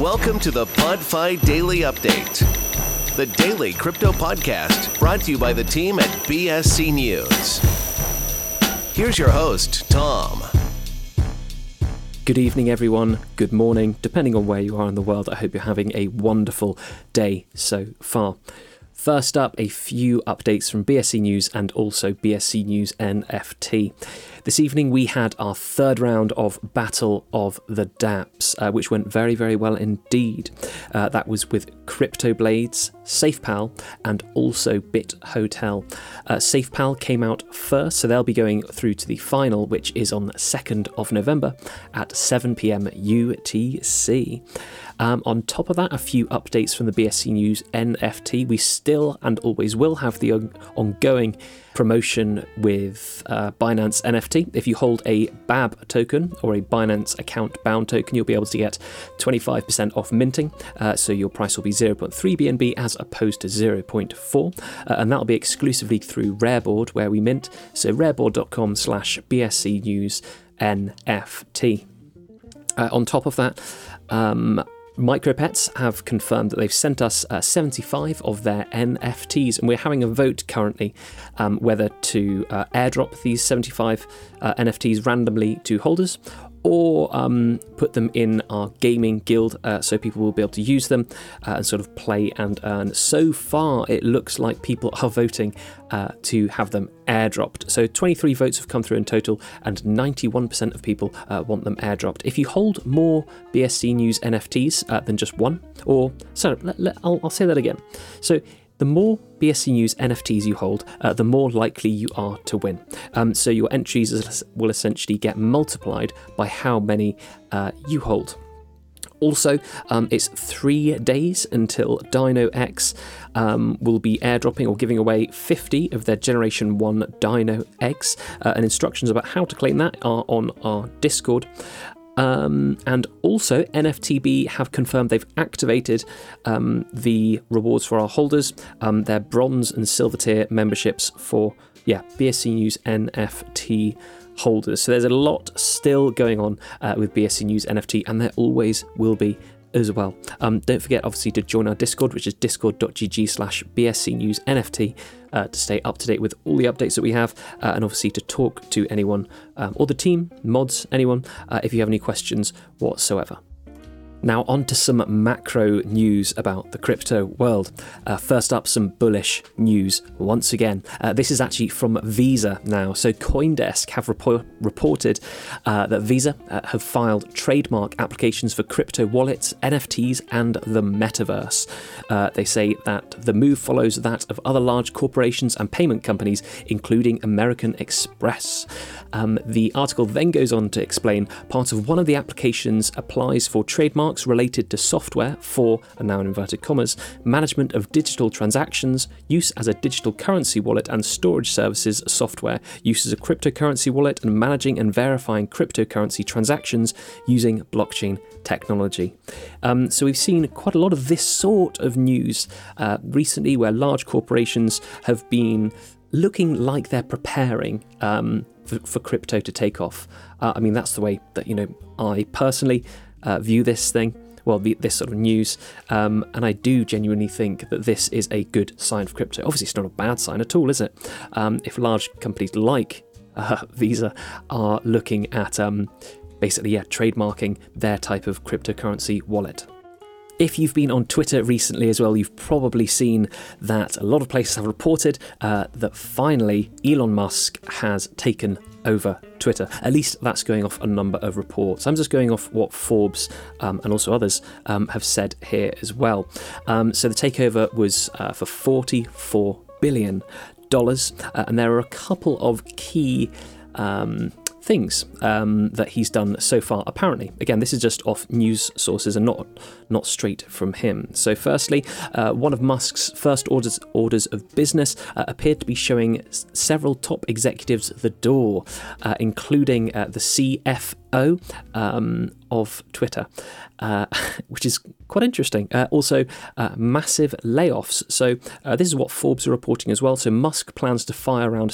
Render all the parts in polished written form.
Welcome to the PodFi Daily Update, the daily crypto podcast brought to you by the team at BSC News. Here's your host, Tom. Good evening, everyone. Good morning, depending on where you are in the world. I hope you're having a wonderful day so far. First up, a few updates from BSC News and also BSC News NFT. This evening we had our third round of Battle of the dApps, which went very, very well indeed. That was with CryptoBlades, SafePal, and also BitHotel. SafePal came out first, so they'll be going through to the final, which is on the 2nd of November at 7 p.m. UTC. On top of that, a few updates from the BSC News NFT. We still and always will have the ongoing promotion with Binance NFT. If you hold a BAB token or a Binance account bound token, you'll be able to get 25% off minting. So your price will be 0.3 BNB as opposed to 0.4. And that'll be exclusively through Rareboard where we mint. So rareboard.com/BSC News NFT. On top of that, MicroPets have confirmed that they've sent us 75 of their NFTs, and we're having a vote currently whether to airdrop these 75 NFTs randomly to holders or put them in our gaming guild so people will be able to use them and sort of play and earn. So far, it looks like people are voting to have them airdropped. So 23 votes have come through in total, and 91% of people want them airdropped. If you hold more BSC News NFTs than just one, or sorry, I'll say that again. So the more BSC News NFTs you hold, the more likely you are to win. So your entries will essentially get multiplied by how many you hold. Also, it's 3 days until DinoX will be airdropping or giving away 50 of their Generation 1 Dino eggs, and instructions about how to claim that are on our Discord. And also NFTB have confirmed they've activated the rewards for our holders, their bronze and silver tier memberships for BSC News NFT holders. So there's a lot still going on with BSC News NFT, and there always will be as well. Don't forget, obviously, to join our Discord, which is discord.gg/BSC News NFT, to stay up to date with all the updates that we have, and obviously to talk to anyone or the team, mods, anyone, if you have any questions whatsoever. Now on to some macro news about the crypto world. First up, some bullish news once again. This is actually from Visa now. So CoinDesk have reported that Visa have filed trademark applications for crypto wallets, NFTs, and the metaverse. They say that the move follows that of other large corporations and payment companies, including American Express. The article then goes on to explain part of one of the applications applies for trademarks related to software for, and now in inverted commas, management of digital transactions, use as a digital currency wallet and storage services software, use as a cryptocurrency wallet, and managing and verifying cryptocurrency transactions using blockchain technology. So we've seen quite a lot of this sort of news recently where large corporations have been looking like they're preparing for crypto to take off. I mean, that's the way that, I personally view this thing, this sort of news, and I do genuinely think that this is a good sign for crypto. Obviously, it's not a bad sign at all, is it? If large companies like Visa are looking at trademarking their type of cryptocurrency wallet. If you've been on Twitter recently as well, you've probably seen that a lot of places have reported that finally Elon Musk has taken over Twitter. At least that's going off a number of reports. I'm just going off what Forbes and also others have said here as well. So the takeover was for $44 billion, and there are a couple of key things that he's done so far, apparently. Again, this is just off news sources and not straight from him. So firstly, one of Musk's first orders of business appeared to be showing several top executives the door, including the CFO of Twitter, which is quite interesting. Also, massive layoffs. So this is what Forbes are reporting as well. So Musk plans to fire around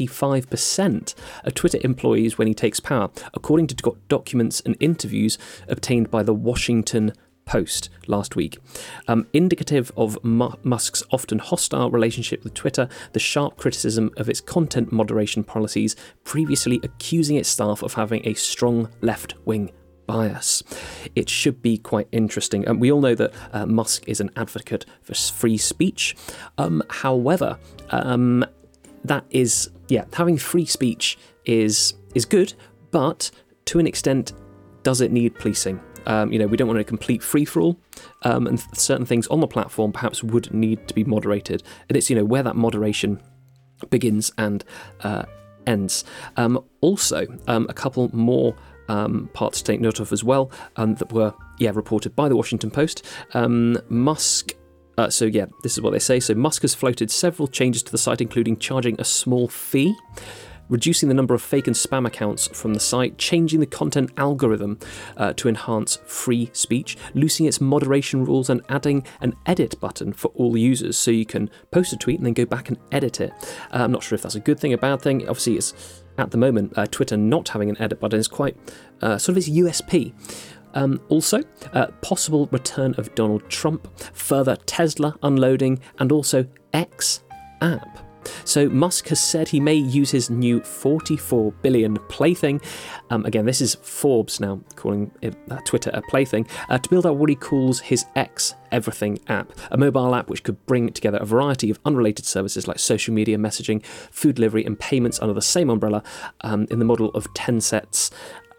75% of Twitter employees when he takes power, according to documents and interviews obtained by the Washington post last week. Indicative of Musk's often hostile relationship with Twitter, the sharp criticism of its content moderation policies, previously accusing its staff of having a strong left-wing bias. It should be quite interesting. We all know that Musk is an advocate for free speech. However, that is, having free speech is good, but to an extent, does it need policing? We don't want a complete free-for-all, and certain things on the platform perhaps would need to be moderated. And it's, where that moderation begins and ends. Also, a couple more parts to take note of as well, that were, reported by the Washington Post. Musk... this is what they say. So Musk has floated several changes to the site, including charging a small fee, reducing the number of fake and spam accounts from the site, changing the content algorithm to enhance free speech, loosening its moderation rules, and adding an edit button for all users so you can post a tweet and then go back and edit it. I'm not sure if that's a good thing, a bad thing. Obviously, it's at the moment, Twitter not having an edit button is quite sort of its USP. Also, possible return of Donald Trump, further Tesla unloading, and also X app. So Musk has said he may use his new $44 billion plaything, again this is Forbes now calling it, Twitter a plaything, to build out what he calls his X Everything app, a mobile app which could bring together a variety of unrelated services like social media, messaging, food delivery and payments under the same umbrella, in the model of Tencent's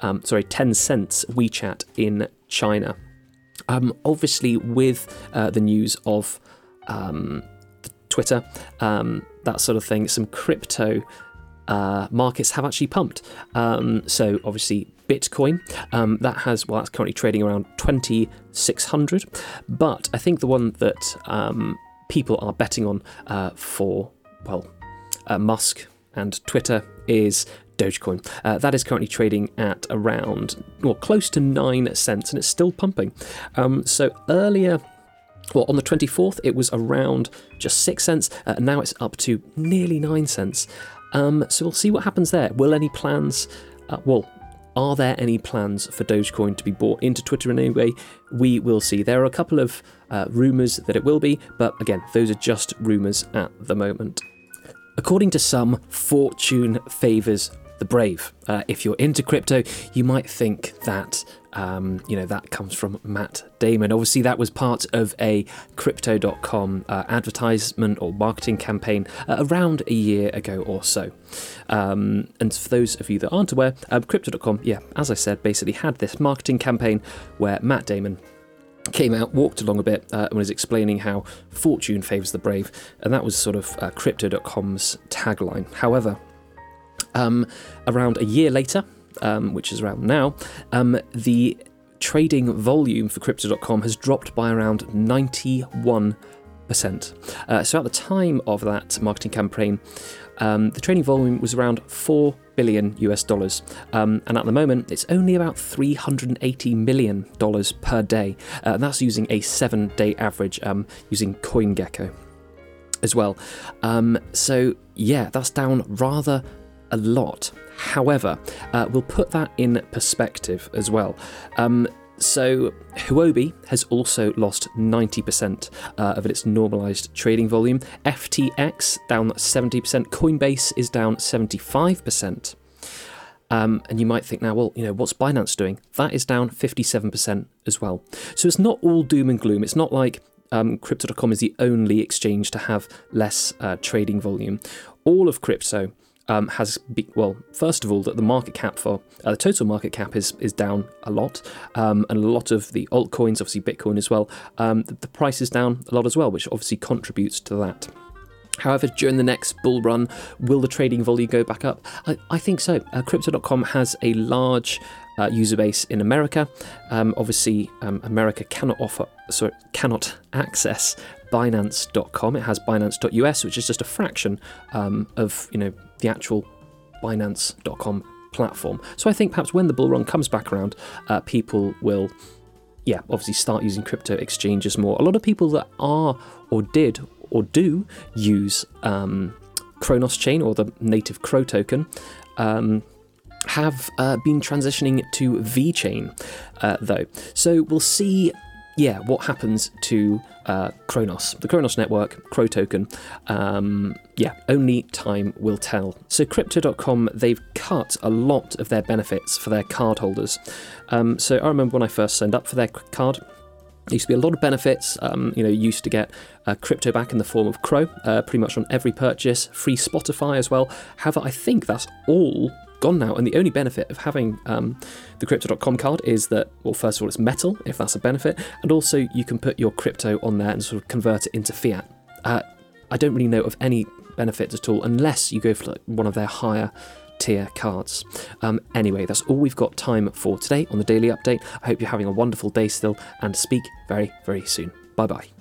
WeChat in China. Obviously with the news of Twitter, that sort of thing, some crypto markets have actually pumped. So obviously Bitcoin, that's currently trading around 2,600. But I think the one that people are betting on for Musk and Twitter is Dogecoin. That is currently trading at around, close to 9 cents, and it's still pumping. So earlier, on the 24th, it was around just 6 cents, and now it's up to nearly 9 cents. So we'll see what happens there. Are there any plans for Dogecoin to be bought into Twitter in any way? We will see. There are a couple of rumours that it will be, but again, those are just rumours at the moment. According to some, fortune favours the brave. If you're into crypto, you might think that that comes from Matt Damon. Obviously, that was part of a Crypto.com advertisement or marketing campaign around a year ago or so. And for those of you that aren't aware, Crypto.com, as I said, basically had this marketing campaign where Matt Damon came out, walked along a bit, and was explaining how fortune favours the brave, and that was sort of Crypto.com's tagline. However, around a year later, which is around now, the trading volume for Crypto.com has dropped by around 91%. So at the time of that marketing campaign, the trading volume was around $4 billion US, and at the moment it's only about $380 million per day. And that's using a 7-day average, using CoinGecko as well. So that's down rather a lot. However, we'll put that in perspective as well. So Huobi has also lost 90% of its normalised trading volume. FTX down 70%. Coinbase is down 75%. And you might think now, what's Binance doing? That is down 57% as well. So it's not all doom and gloom. It's not like Crypto.com is the only exchange to have less trading volume. All of crypto has first of all, that the market cap for the total market cap is down a lot, and a lot of the altcoins, obviously Bitcoin as well, the price is down a lot as well, which obviously contributes to that. However, during the next bull run, will the trading volume go back up? I think so. Crypto.com has a large user base in America. Obviously, America cannot access Binance.com. It has Binance.us, which is just a fraction of the actual Binance.com platform. So I think perhaps when the bull run comes back around, people will, obviously start using crypto exchanges more. A lot of people that are or did or do use Kronos Chain or the native Crow token have been transitioning to VeChain though. So we'll see what happens to Kronos, the Kronos network, Crow token? Only time will tell. So Crypto.com, they've cut a lot of their benefits for their card holders. So I remember when I first signed up for their card, there used to be a lot of benefits. You used to get crypto back in the form of Crow, pretty much on every purchase, free Spotify as well. However, I think that's all gone now, and the only benefit of having the Crypto.com card is that, well, first of all, it's metal, if that's a benefit, and also you can put your crypto on there and sort of convert it into fiat. I don't really know of any benefits at all, unless you go for one of their higher tier cards. Anyway, that's all we've got time for today on the Daily Update. I hope you're having a wonderful day still, and speak very, very soon. Bye-bye.